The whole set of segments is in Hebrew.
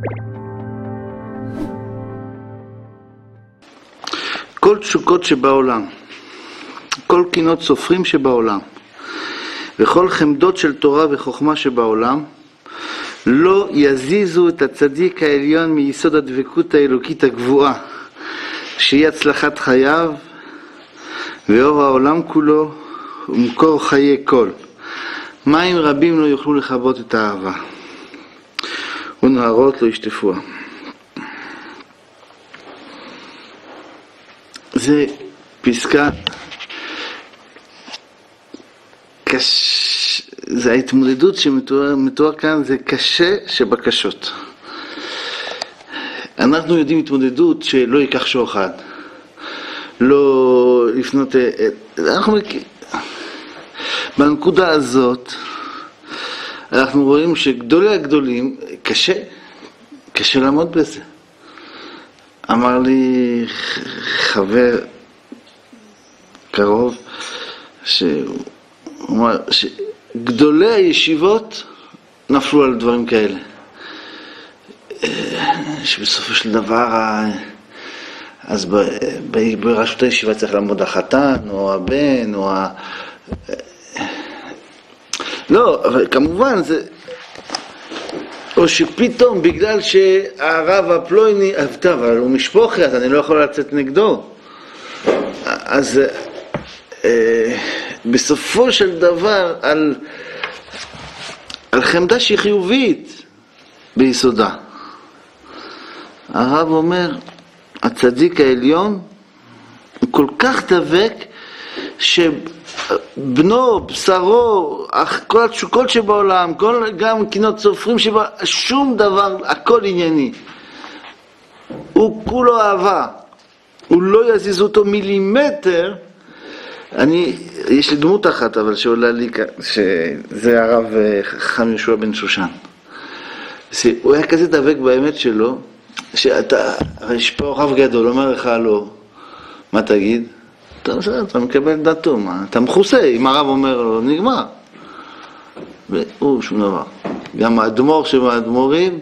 כל תשוקות שבעולם, כל קינות סופרים שבעולם, וכל חמדות של תורה וחוכמה שבעולם, לא יזיזו את הצדיק העליון מיסוד הדבקות האלוקית הגבוהה, שהיא הצלחת חייו ואור העולם כולו ומקור חיי כל. מים רבים לא יוכלו לכבות את האהבה, ונהרות לא ישטפוה. זה פסקה זה ההתמודדות שמתואר כאן, זה קשה שבקשות. אנחנו יודעים התמודדות שלא ייקח שוחד, לא לפנות, אנחנו בנקודה הזאת אנחנו רואים שגדולי הגדולים קשה לעמוד בזה. אמר לי חבר קרוב שהוא אמר שגדולי הישיבות נפלו על דברים כאלה, שבסופו של דבר אז ברשות הישיבה צריך לעמוד החתן או הבן או לא, אבל כמובן זה, או שפתאום בגלל שהרב הפלויני טוב, אבל הוא משפוחי, אז אני לא יכול לצאת נגדו, אז בסופו של דבר על חמדה שהיא חיובית ביסודה, הרב אומר הצדיק העליון הוא כל כך דבק שבנו, בשרו, כל התשוקות שבעולם, גם קינות סופרים שבעולם, שום דבר, הכל ענייני, הוא כולו אהבה, הוא לא יזיז אותו מילימטר. יש לי דמות אחת אבל שעולה לי, שזה הרב חכם יהושע בן שושן, הוא היה כזה דבק באמת שלו, יש פה רב גדול, אומר לך לא, מה תגיד? אתה מקבל דתו, אתה מחוסה, אם הרב אומר לו, נגמר. והוא שום דבר. גם האדמו"ר שבאדמו"רים,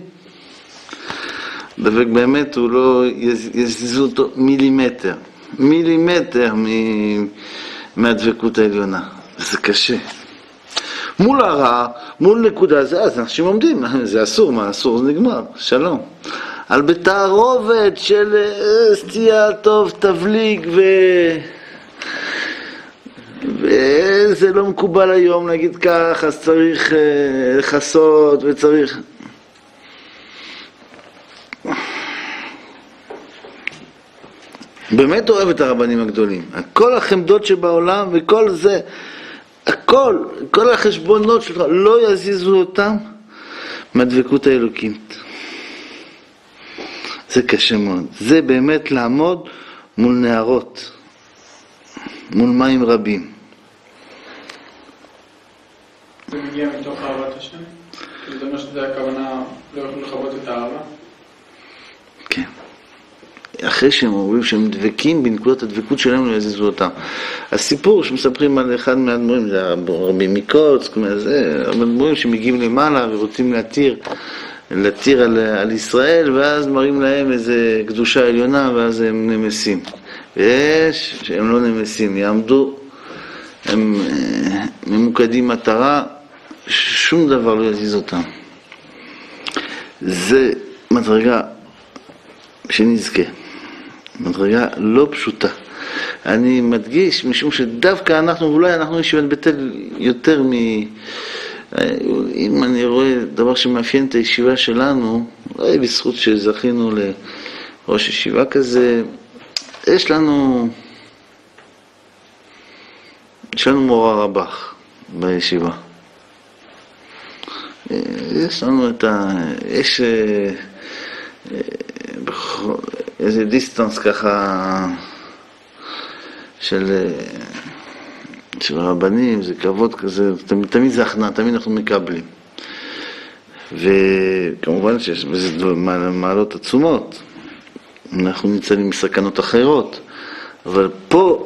דבק באמת, הוא לא יזיזו אותו מילימטר מהדבקות העליונה. זה קשה. מול הרע, מול נקודה זה, אז אנשים עומדים, זה אסור, מה אסור? זה נגמר, שלום. על בתערובת של סטייה טוב, תבליג וזה לא מקובל היום, נגיד כך, אז צריך לחסות וצריך. באמת אוהב את הרבנים הגדולים. כל החמדות שבעולם וכל זה, כל החשבונות שלך, לא יזיזו אותם מהדבקות האלוקית. זה קשה מאוד. זה באמת לעמוד מול נערות, מול מים רבים. זה מגיע מתוך אהבת השם? זה אומר שזה הכוונה, לא יכולו לכבות את האהבה? כן. אחרי שהם אומרים שהם דבקים בנקודת הדבקות שלהם לא יזיזו אותם. הסיפור שמספרים על אחד מהאדמו"רים, זה רבי מקוצק, האדמו"רים שמגיעים למעלה ורוצים להתיר על ישראל, ואז מראים להם איזה קדושה עליונה, ואז הם נמסים. ויש שהם לא נמסים, יעמדו, הם ממוקדים מטרה, שום דבר לא יזיז אותם. זה מדרגה שנזכה, מדרגה לא פשוטה. אני מדגיש משום שדווקא אנחנו, ואולי אנחנו ישיבת בית אל יותר אם אני רואה דבר שמאפיין את הישיבה שלנו, אולי בזכות שזכינו לראש ישיבה כזה, יש לנו מורה רבך בישיבה. יש לנו יש איזה דיסטנס ככה של רבנים, זה כבוד כזה, תמיד זה הכנעה, תמיד אנחנו מקבלים. וכמובן שיש בזה מעלות עצומות, אנחנו ניצלים מסכנות אחרות, אבל פה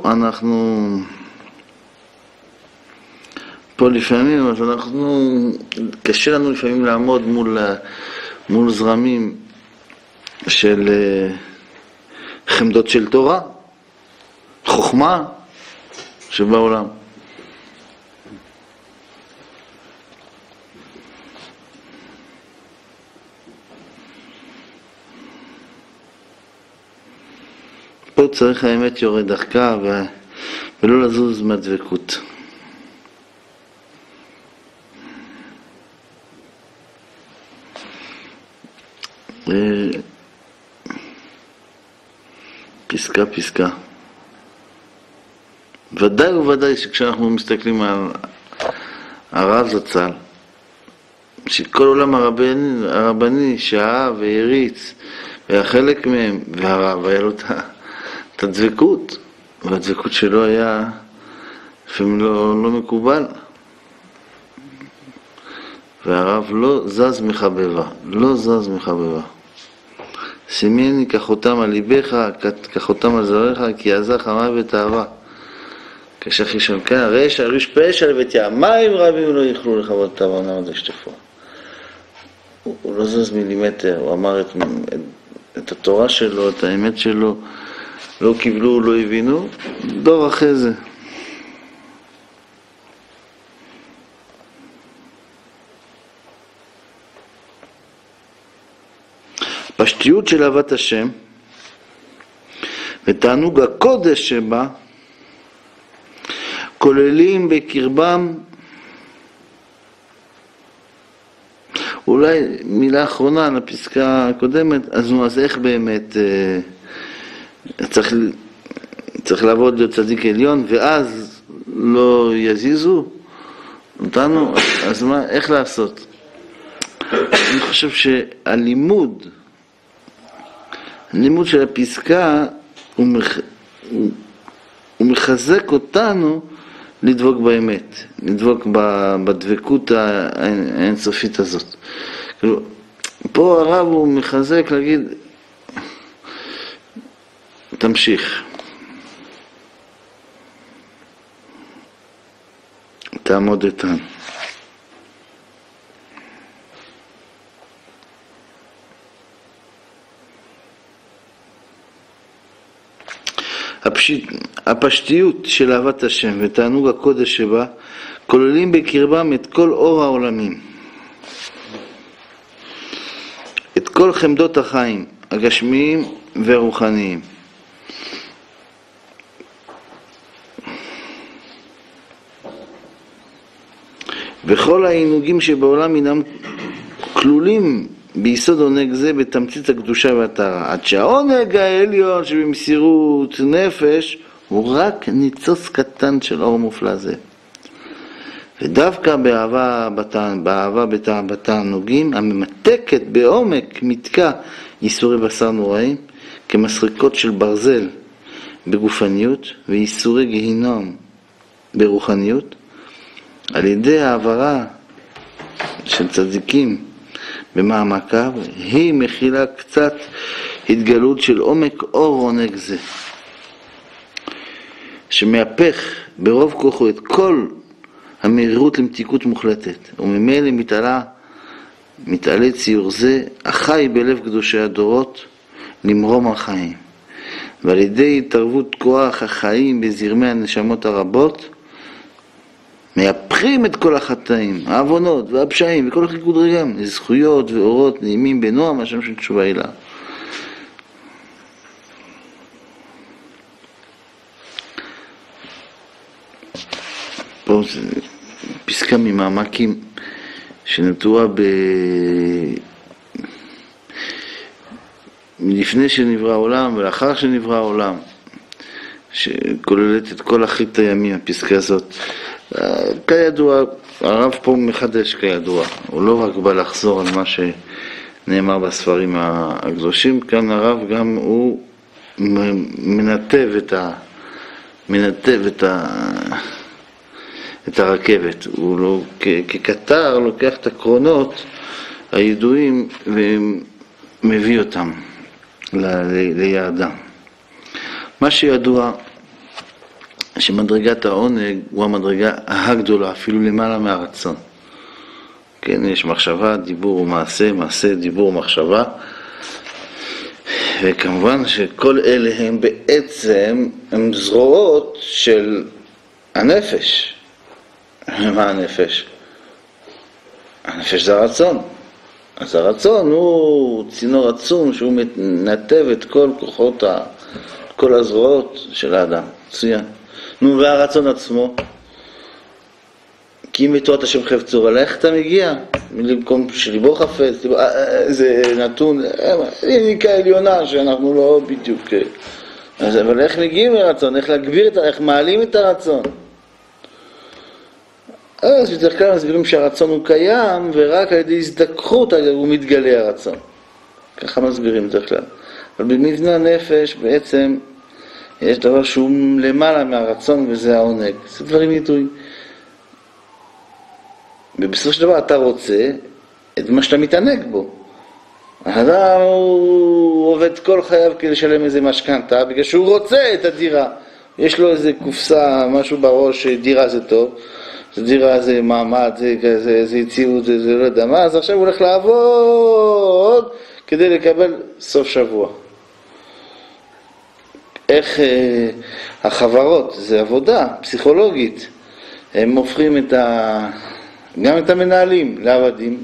לפעמים, קשה לנו לפעמים לעמוד מול זרמים של חמדות של תורה, חוכמה שבעולם. פה צריך האמת יורד דרכה ולא לזוז מהדבקות. פסקה. ודאי וודאי שכשאנחנו מסתכלים על הרב זצ"ל, שכל עולם הרבני שאהב והריץ, והיה חלק מהם, והרב היה לו את הדבקות, והדבקות שלו היה לפעמים לא מקובל. והרב לא זז מחבבה. שימני כחותם על ליבך, כחותם על זרעך, כי עזך המוות אהבה. כשאחי שנקה, ריש פשע לבית ים, מים רבים לא יכלו לכבות את העונה הזה שטפו. הוא לא זז מילימטר, הוא אמר את התורה שלו, את האמת שלו, לא קיבלו, לא הבינו, דור אחרי זה. פשטיות של אהבת השם ותענוג הקודש שבה כוללים בקרבם, אולי מילה אחרונה על הפסקה הקודמת, אז איך באמת צריך לעבוד להיות צדיק עליון ואז לא יזיזו אותנו, אז מה, איך לעשות? אני חושב שהלימוד של הפסקה הוא מחזק אותנו לדבוק באמת, לדבוק בדבקות האינסופית הזאת. כאילו, פה הרב הוא מחזק להגיד, תמשיך. תעמוד איתן. הפשטיות של אהבת השם ותענוג הקודש שבה כוללים בקרבם את כל אור העולמים, את כל חמדות החיים הגשמיים והרוחניים, וכל העינוגים שבעולם אינם כלולים ביסוד עונג זה בתמצית הקדושה והטהרה, עד שהעונג העליון שבמסירות נפש הוא רק ניצוץ קטן של אור מופלא זה. ודווקא באהבה בתענוגים הממתקת בעומק מתקע ייסורי בשר נוראים כמסריקות של ברזל בגופניות וייסורי גיהינום ברוחניות, על ידי העברה של צדיקים במעמקיו, היא מכילה קצת התגלות של עומק אור עונג זה, שמהפך ברוב כוחו את כל המהירות למתיקות מוחלטת, וממילא מתעלה ציור זה החי בלב קדושי הדורות למרום החיים, ועל ידי התערבות כוח החיים בזרמי הנשמות הרבות מייפכים את כל החטאים, העוונות והפשעים וכל החיקוד רגם לזכויות ואורות נעימים בנועם השם של תשובה הילה. פה זה פסקה ממעמקים שנטועה לפני שנברא העולם ולאחר שנברא העולם, שכוללת את כל אחרית הימים, הפסקה הזאת. כידוע, הרב פה מחדש כידוע, הוא לא רק בא לחזור על מה שנאמר בספרים הקדושים, כאן הרב גם הוא מנתב את הרכבת, הוא לא, כקטר לוקח את הקרונות הידועים ומביא אותם ליעדם. מה שידוע שמדרגת העונג הוא המדרגה הגדולה, אפילו למעלה מהרצון. כן, יש מחשבה, דיבור ומעשה, מעשה, דיבור, מחשבה. וכמובן שכל אלה הם בעצם הם זרועות של הנפש. מה הנפש? הנפש זה הרצון. אז הרצון הוא צינור עצום שהוא מנתב את כל כוחות, כל הזרועות של האדם. מצוין. נו, והרצון עצמו, כי אם בתורת השם חפצו, אבל איך אתה מגיע? במקום שליבו חפץ, זה נתון, ניקה עליונה שאנחנו לא בדיוק, אבל איך מגיעים לרצון? איך להגביר איך מעלים את הרצון? אז בדרך כלל מסבירים שהרצון הוא קיים, ורק על ידי הזדככות הוא מתגלה הרצון. ככה מסבירים בדרך כלל. אבל במבנה הנפש בעצם יש דבר שהוא למעלה מהרצון, וזה העונג. זה דברים ידועים. ובסופו של דבר אתה רוצה את מה שאתה מתענג בו. האדם הוא עובד כל חייו כדי לשלם איזה משכנתה, בגלל שהוא רוצה את הדירה. יש לו איזה קופסה, משהו בראש, דירה זה טוב. דירה זה מעמד, זה יציאות, זה לא יודע מה, אז עכשיו הוא הולך לעבוד כדי לקבל סוף שבוע. איך החברות, זה עבודה פסיכולוגית, הם הופכים גם את המנהלים לעבדים.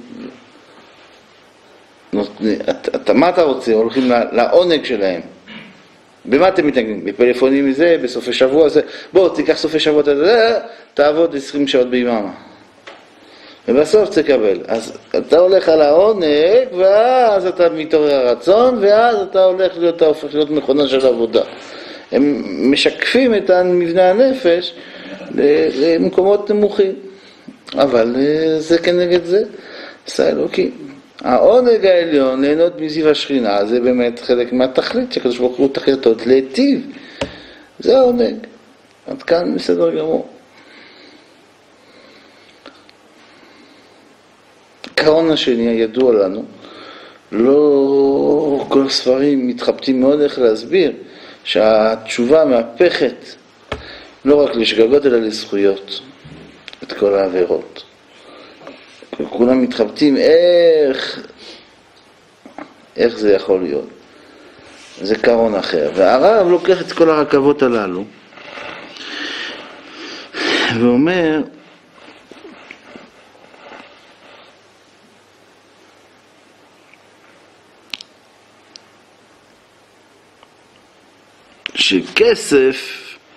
מה אתה רוצה? הולכים לעונג שלהם. במה אתם מתנגדים? בפלאפונים מזה, בסופי שבוע זה, בוא תיקח סופי שבוע, תעבוד 20 שעות ביממה. ובסוף תקבל. אז אתה הולך על העונג, ואז אתה מתעורר הרצון, ואז אתה הופך להיות מכונה של עבודה. הם משקפים את מבנה הנפש למקומות נמוכים. אבל זה כנגד זה, עשה אלוקי. העונג העליון, ליהנות מזיו השכינה, זה באמת חלק מהתכלית, שקדוש ברוך הוא תכליתו להיטיב. זה העונג. עד כאן בסדר גמור. העיקרון השני הידוע לנו, לא כל הספרים מתחבטים מאוד איך להסביר, שהתשובה מהפכת לא רק לשגגות אלא לזכויות, את כל העבירות. כולם מתחבטים איך זה יכול להיות. זה קרון אחר. והרב לוקח את כל הרכבות הללו ואומר שכסף,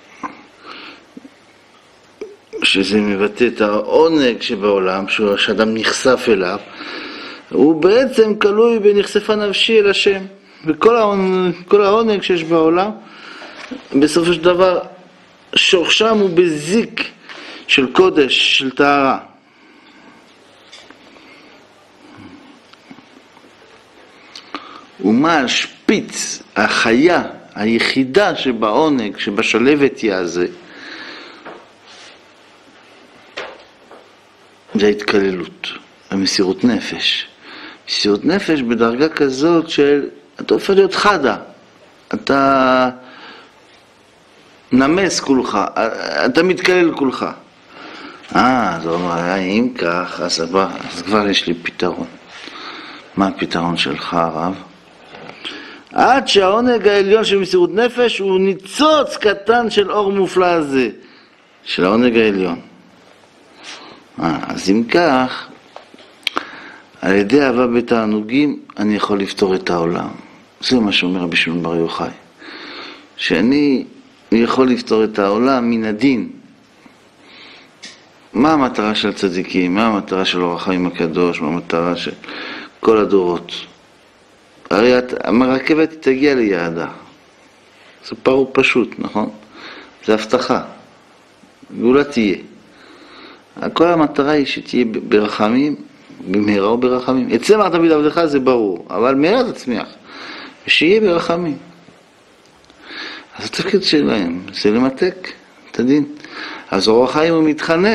שזה מבטא את העונג שבעולם, שאדם נחשף אליו, הוא בעצם כלוי בנחשפה נפשי אל השם. וכל העונג שיש בעולם, בסופו של דבר, שורשם הוא בזיק של קודש, של טהרה. ומה השפיץ, החיה, היחידה שבעונג, שבשלבת יעזה, זה ההתקללות, המסירות נפש. מסירות נפש בדרגה כזאת של, אתה הופך להיות חדה, אתה נמס כולך, אתה מתקלל כולך. אז הוא אומר, אם כך, אז כבר יש לי פתרון. מה הפתרון שלך, הרב? עד שהעונג העליון של מסירות נפש הוא ניצוץ קטן של אור מופלא הזה, של העונג העליון. אז אם כך, על ידי אהבה בתענוגים אני יכול לפתור את העולם. זה מה שאומר רבי שמעון בר יוחאי. שאני יכול לפתור את העולם מן הדין. מה המטרה של צדיקים? מה המטרה של אור החיים הקדוש? מה המטרה של כל הדורות? הרי הרכבת תגיע ליעדה. זה פשוט, נכון? זה הבטחה. גאולה תהיה. כל המטרה היא שתהיה ברחמים, במהרה או ברחמים. אצלם תמיד עבדך זה ברור, אבל מהרה תצמיח. ושיהיה ברחמים. אז התפקיד שלהם זה למתק את הדין. אז אור החיים הוא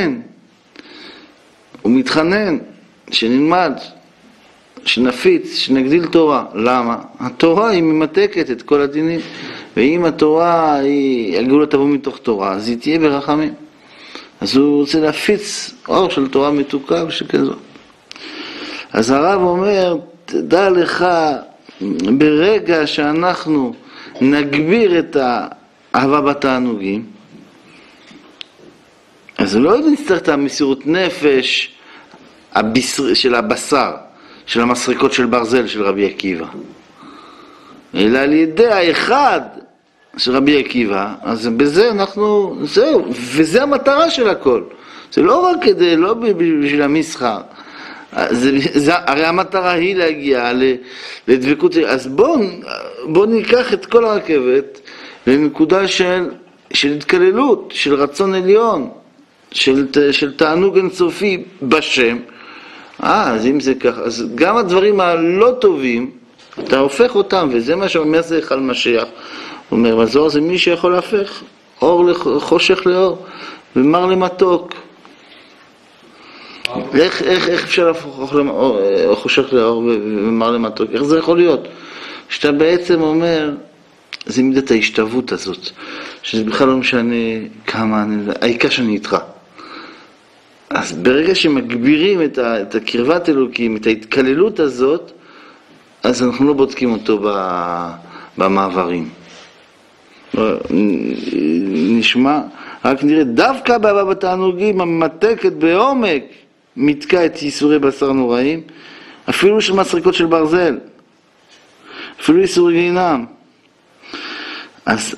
מתחנן שנלמד, שנפיץ, שנגדיל תורה. למה? התורה היא ממתקת את כל הדינים. ואם התורה היא, הגאולה תבוא מתוך תורה, אז היא תהיה ברחמים. אז הוא רוצה להפיץ אור של תורה מתוקה ושכזו. אז הרב אומר, תדע לך ברגע שאנחנו נגביר את האהבה בתענוגים, אז לא נצטרך את המסירות נפש של הבשר, של המסריקות של ברזל של רבי עקיבא, אלא על ידי האחד של רבי עקיבא. אז בזה אנחנו, זהו, וזה המטרה של הכל. זה לא רק כדי, לא בשביל המסחר. הרי המטרה היא להגיע לדבקות. אז בוא ניקח את כל הרכבת לנקודה של התקללות, של רצון עליון, של תענוג אינסופי בשם. אז אם זה ככה, אז גם הדברים הלא טובים, אתה הופך אותם, וזה מה שאומר זה חל משיח. הוא אומר, בזוהר זה מי שיכול להפך, אור חושך לאור, ומר למתוק. איך אפשר להפוך חושך לאור ומר למתוק? איך זה יכול להיות? שאתה בעצם אומר, זה מידת ההשתוות הזאת, שזה בכלל לא משנה כמה, העיקר שאני איתך. אז ברגע שמגבירים את הקרבת אלוקים, את ההתקללות הזאת, אז אנחנו לא בודקים אותו במעברים. נשמע, רק נראה, דווקא באהבה בתענוגים הממתקת בעומק, מתקע את ייסורי בשר נוראים, אפילו של מסריקות של ברזל, אפילו ייסורי גיהינום. אז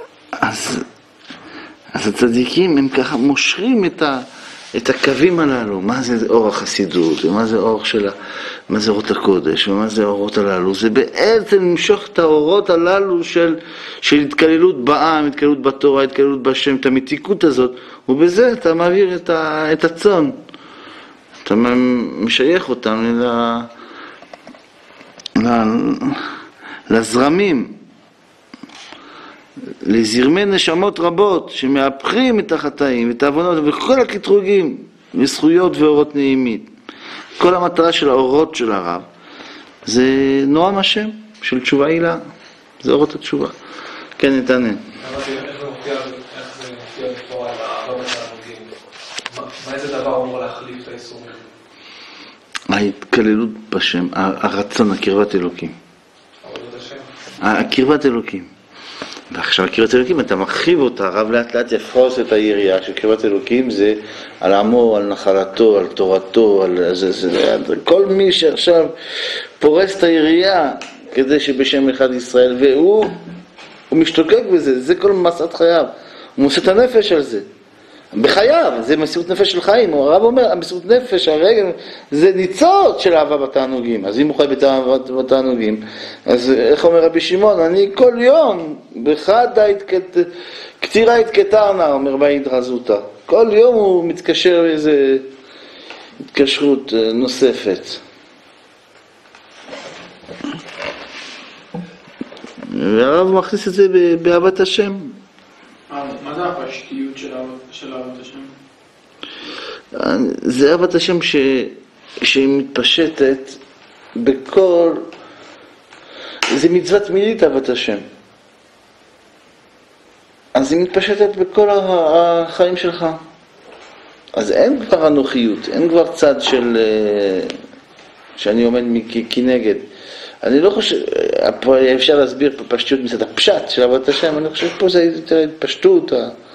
הצדיקים הם ככה מושכים את הקווים הללו, מה זה אור החסידות, ומה זה אור מה זה אורות הקודש, ומה זה אורות הללו. זה בעצם למשוך את האורות הללו של התקללות בעם, התקללות בתורה, התקללות בשם, את המתיקות הזאת, ובזה אתה מעביר את הצאן. אתה משייך אותם לזרמים, לזרמי נשמות רבות שמהפכים את החטאים, את העוונות וכל הקטרוגים וזכויות ואורות נעימית. כל המטרה של האורות של הרב זה נועם השם של תשובה עילה, זה אורות התשובה. כן, נתנן. איך זה מופיע בתורה על האהבה בתענוגים? איזה דבר אמור להחליף את האיסורים? ההתקללות בשם, הרצון, הקרבת אלוקים. הקרבת אלוקים. ועכשיו קרבת אלוקים, אתה מרחיב אותה, הרב לאט לאט יפרוס את היריעה של קרבת אלוקים, זה על עמו, על נחלתו, על תורתו, כל מי שעכשיו פורס את היריעה כדי שבשם אחד ישראל, והוא משתוקק בזה, זה כל מסעת חייו, הוא מוסר את הנפש על זה, בחייו, זה מסירות נפש של חיים. הרב אומר, המסירות נפש, הרגל, זה ניצוץ של אהבה בתענוגים. אז אם הוא חי בתענוגים, אז איך אומר רבי שמעון, אני כל יום, בחדה קטירה התקטרנה, אומר בהידרא זוטא. כל יום הוא מתקשר לאיזה התקשרות נוספת. והרב מכניס את זה באהבת השם. מה זה הפשטיות של אהבת השם? זה אהבת השם שהיא מתפשטת בכל, זה מצוות מילית אהבת השם. אז היא מתפשטת בכל החיים שלך. אז אין כבר אנוכיות, אין כבר צד שאני עומד כנגד. אני לא חושב, פה אפשר להסביר פה פשטות מצד הפשט של אהבת השם, אני חושב פה זה יותר התפשטות,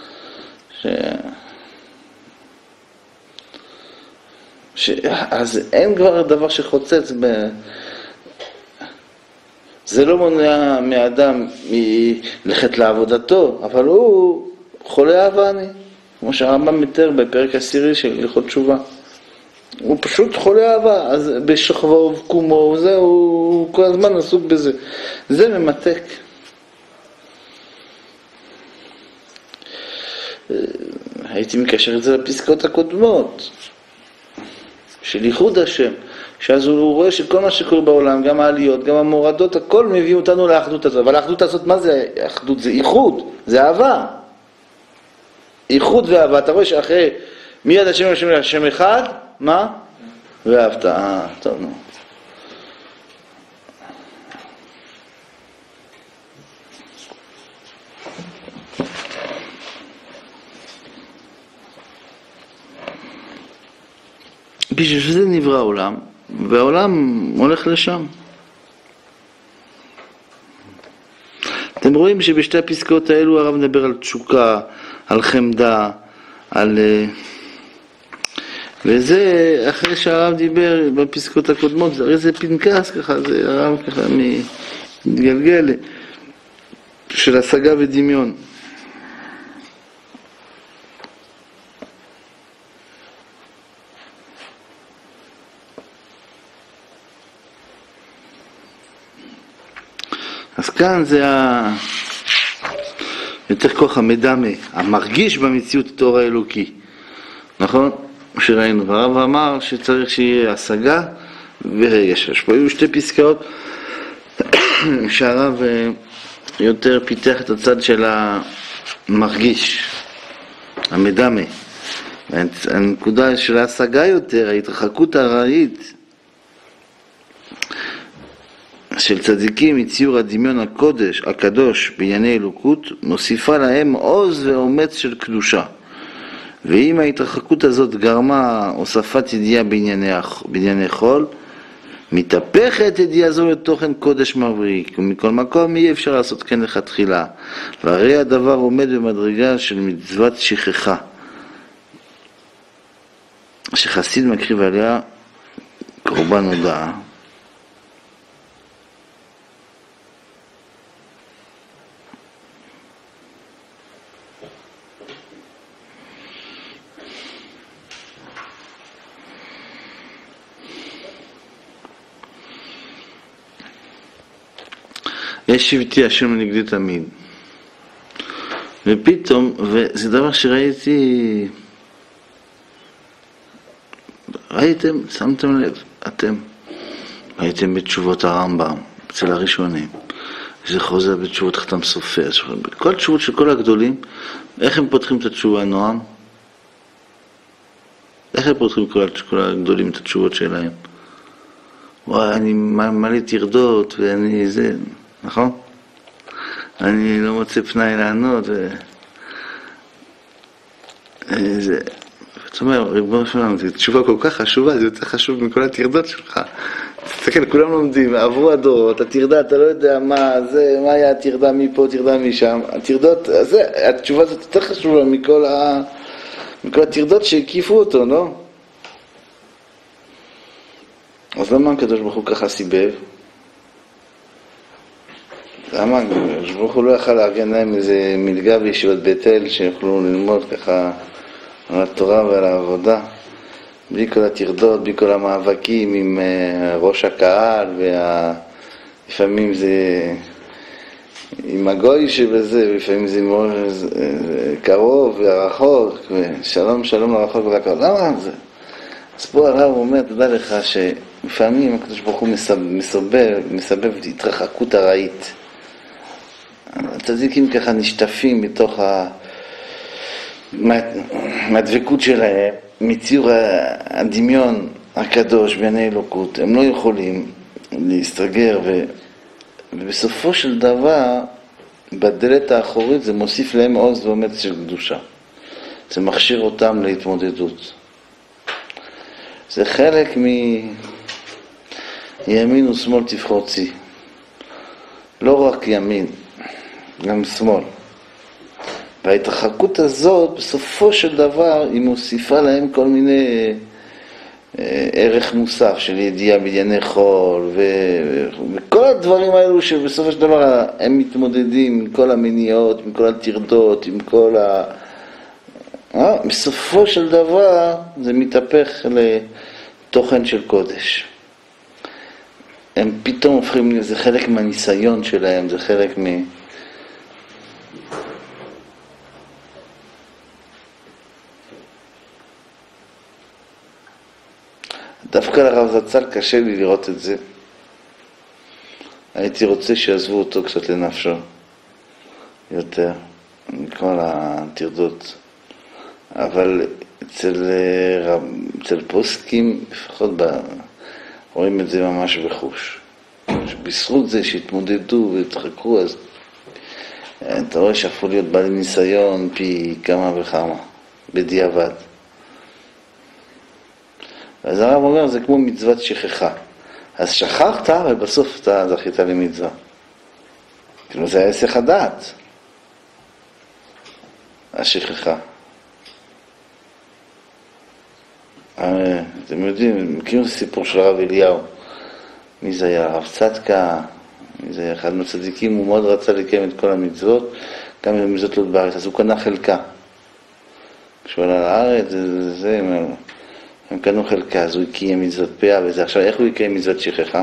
אז אין כבר דבר שחוצץ, זה לא מונע מאדם ללכת לעבודתו, אבל הוא חולה אהבה אני, כמו שהרמב"ם מתאר בפרק 10 של הלכות תשובה. הוא פשוט חולה אהבה, אז בשכבו ובקומו, הוא כל הזמן עסוק בזה. זה ממתק. הייתי מקשר את זה לפסקאות הקודמות, של ייחוד השם, שאז הוא רואה שכל מה שקורה בעולם, גם העליות, גם המורדות, הכל מביא אותנו לאחדות הזאת. אבל האחדות הזאת, מה זה אחדות? זה ייחוד, זה אהבה. ייחוד ואהבה. אתה רואה שאחרי מיד השם אחד, מה? ואהבת. טוב, נו. בשביל שזה נברא העולם, והעולם הולך לשם. אתם רואים שבשתי הפסקאות האלו הרב מדבר על תשוקה, על חמדה, על... וזה אחרי שהרב דיבר בפסקאות הקודמות, הרי זה פנקס ככה, זה הרב ככה מתגלגל של השגה ודמיון. אז כאן זה יותר כוח המדמה, המרגיש במציאות את האור האלוקי, נכון? שראינו, הרב אמר שצריך שיהיה השגה ורגש. יש פה היו שתי פסקאות שהרב יותר פיתח את הצד של המרגיש, המדמה. הנקודה של ההשגה יותר, ההתרחקות הארעית של צדיקים מציור הדמיון הקדוש בענייני אלוקות, מוסיפה להם עוז ואומץ של קדושה. ואם ההתרחקות הזאת גרמה הוספת ידיעה בענייני חול, מתהפכת ידיעה זו לתוכן קודש מבריק, ומכל מקום אי אפשר לעשות כן לכתחילה. והרי הדבר עומד במדרגה של מצוות שכחה, שחסיד מקריב עליה קורבן הודאה. יש שבטי השם נגדי תמיד. ופתאום, וזה דבר שראיתי, ראיתם, שמתם לב, אתם ראיתם בתשובות הרמב"ם, אצל הראשונים, זה חוזר בתשובות חתם סופר, כל תשובות של כל הגדולים, איך הם פותחים את התשובה, נועם? איך הם פותחים כל הגדולים את התשובות שלהם? וואי, אני מלא תרדות, ואני זה... נכון? אני לא מוצא פנאי לענות זאת אומרת, ריבונו של עולם, זו תשובה כל כך חשובה, זה יותר חשוב מכל התרדות שלך. תסתכל, כולם לומדים, עברו הדורות, התרדה, אתה לא יודע מה היה התרדה מפה, תרדה משם, התרדות, התשובה הזאת יותר חשובה מכל התרדות שהקיפו אותו, לא? אז למה הקדוש ברוך הוא ככה סיבב? למה? ברוך הוא לא יכל לארגן להם איזה מלגה בישיבת בית אל שיוכלו ללמוד ככה על התורה ועל העבודה, בלי כל התרדות, בלי כל המאבקים עם ראש הקהל, לפעמים זה עם הגוי שבזה, לפעמים זה קרוב ורחוק, ושלום שלום לרחוק ולקרוב. למה זה? אז פה הרב אומר, תדע לך שלפעמים הקדוש ברוך הוא מסבב התרחקות ארעית. הצדיקים ככה נשטפים מתוך מהדבקות שלהם, מציור הדמיון הקדוש בעיני אלוקות. הם לא יכולים להסתגר, ובסופו של דבר, בדלת האחורית זה מוסיף להם עוז ואומץ של קדושה. זה מכשיר אותם להתמודדות. זה חלק מימין ושמאל תבחוצי. לא רק ימין, גם שמאל. וההתרחקות הזאת, בסופו של דבר, היא מוסיפה להם כל מיני ערך מוסף של ידיעה בענייני חול, וכל הדברים האלו שבסופו של דבר הם מתמודדים עם כל המניעות, עם כל התרדות, עם כל בסופו של דבר זה מתהפך לתוכן של קודש. הם פתאום הופכים, זה חלק מהניסיון שלהם, זה חלק דווקא לרב זצ"ל קשה לי לראות את זה. הייתי רוצה שיעזבו אותו קצת לנפשו יותר מכל התרדות. אבל אצל פוסקים, לפחות רואים את זה ממש בחוש. בזכות זה שהתמודדו והתחקרו, אז אתה רואה שהפכו להיות בעלי ניסיון פי כמה וכמה, בדיעבד. אז הרב אומר, זה כמו מצוות שכחה. אז שכחת, ובסוף אתה זכית למצווה. כאילו זה היסח הדעת, השכחה. אתם יודעים, מכירים את הסיפור של הרב אליהו. מי זה היה? הרב צדקה, מי זה היה? אחד מהצדיקים, הוא מאוד רצה לקיים את כל המצוות, גם אם המצוות לא בארץ, אז הוא קנה חלקה. כשהוא עלה לארץ, הם קנו חלקה, אז הוא קיים מצוות פאה וזה. עכשיו, איך הוא יקיים מצוות שכחה?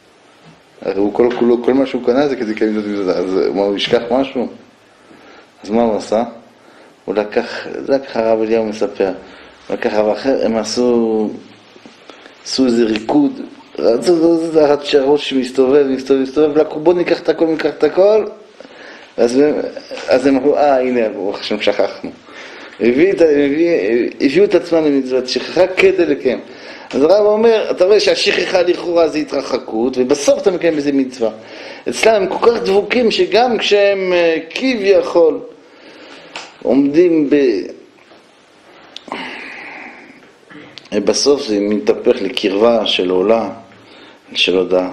כל מה שהוא קנה זה כדי לקיים מצוות, אז מה, הוא ישכח משהו? אז מה הוא עשה? הוא לקח, זה ככה הרב אליהו מספר, הוא לקח רב אחר, הם עשו איזה ריקוד, רצו שהראש מסתובב, לקחו, בוא ניקח את הכל, אז הם אמרו, הנה, עכשיו שכחנו. הביאו את עצמם למצוות שכחה כדי לקיים. אז הרב אומר, אתה רואה שהשכחה לכאורה זה התרחקות, ובסוף אתה מקיים בזה מצווה. אצלם הם כל כך דבוקים שגם כשהם כביכול עומדים בסוף זה מתהפך לקרבה של עולה, של הודעה.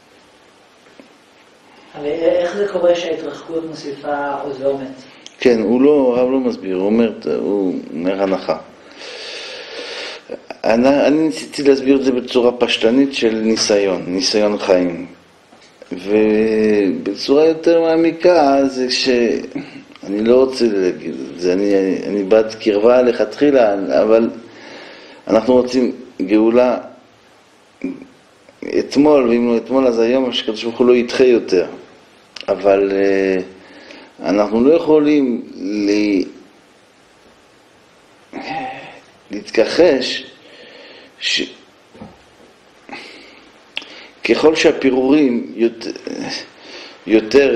אבל איך זה קורה שההתרחקות מוסיפה עוזומת? כן, הרב לא מסביר, הוא אומר הנחה. אני ניסיתי להסביר את זה בצורה פשטנית של ניסיון חיים. ובצורה יותר מעמיקה זה אני לא רוצה להגיד את זה, אני בעד קרבה לכתחילה, אבל אנחנו רוצים גאולה אתמול, ואם לא אתמול אז היום שקדוש ברוך הוא לא ידחה יותר. אבל אנחנו לא יכולים להתכחש ככל שהפירורים יותר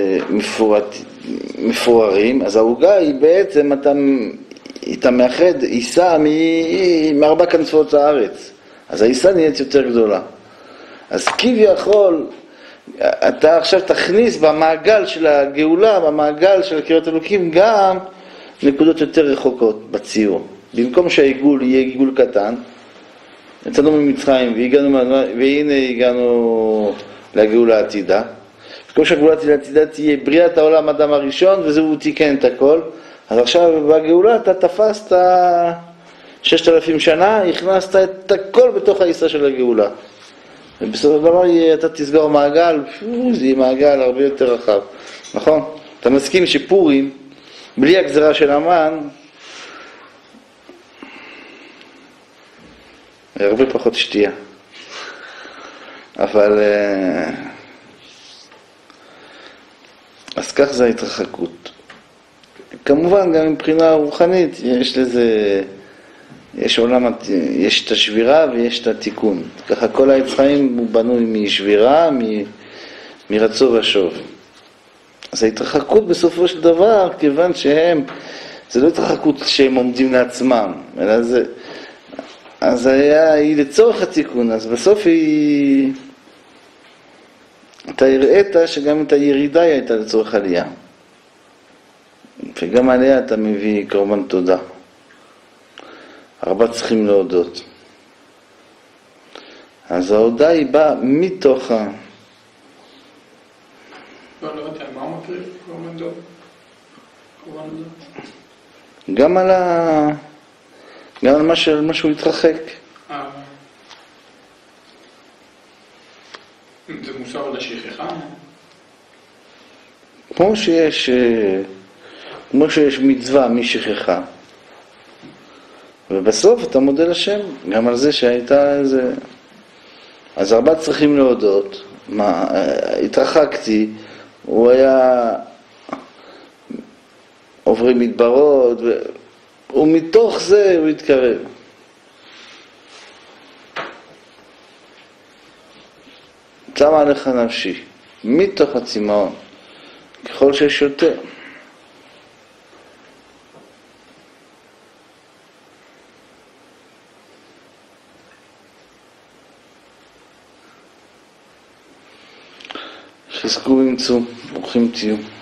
מפוררים, אז העוגה היא בעצם, אתה מאחד עיסה מארבע כנפות הארץ, אז העיסה נהיית יותר גדולה. אז כביכול אתה עכשיו תכניס במעגל של הגאולה, במעגל של קריאת אלוקים, גם נקודות יותר רחוקות בציור. במקום שהעיגול יהיה עיגול קטן, יצאנו ממצרים והנה הגענו לגאולה העתידה. במקום שהגאולה העתידה תהיה בריאת העולם אדם הראשון, וזהו תיקן את הכל. אז עכשיו בגאולה אתה תפסת 6,000 שנה, הכנסת את הכל בתוך העיסה של הגאולה. ובסופו של דבר אתה תסגור מעגל, זה יהיה מעגל הרבה יותר רחב, נכון? אתה מסכים שפורים, בלי הגזרה של המן, הרבה פחות שתייה. אבל אז כך זה ההתרחקות. כמובן גם מבחינה רוחנית יש לזה, יש את השבירה ויש את התיקון. ככה כל העץ חיים הוא בנוי משבירה, מרצו ושוב. אז ההתרחקות בסופו של דבר, כיוון זה לא התרחקות שהם עומדים לעצמם, אלא אז היא לצורך התיקון, אז בסוף אתה הראית שגם את הירידה היא הייתה לצורך עלייה. וגם עליה אתה מביא קורבן תודה. הרבה צריכים להודות. אז ההודעה היא באה מתוך לא יודע, מה הוא מקריב? קורבן תודה? גם על מה שהוא התרחק. זה מוסר לשכחה? כמו שיש מצווה משכחה. ובסוף אתה מודה לשם, גם על זה שהייתה איזה... אז הרבה צריכים להודות. התרחקתי, הוא היה עוברים מדברות, ומתוך זה הוא התקרב. צמה עליך נפשי, מתוך הצמאון, ככל שיש יותר. חזקו וימצאו, ברוכים תהיו.